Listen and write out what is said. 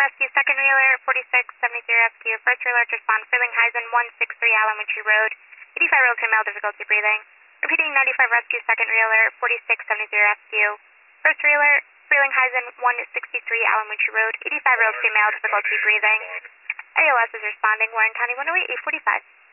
Rescue, second reeler, 4673 Rescue. First reeler to respond, Frelinghuysen, 163 Alamuchi Road. 85-year-old female, difficulty breathing. Repeating 95 Rescue, second reeler, 4673 Rescue. First reeler, Frelinghuysen, 163 Alamuchi Road. 85-year-old female, difficulty breathing. AOS is responding, Warren County 108, 845.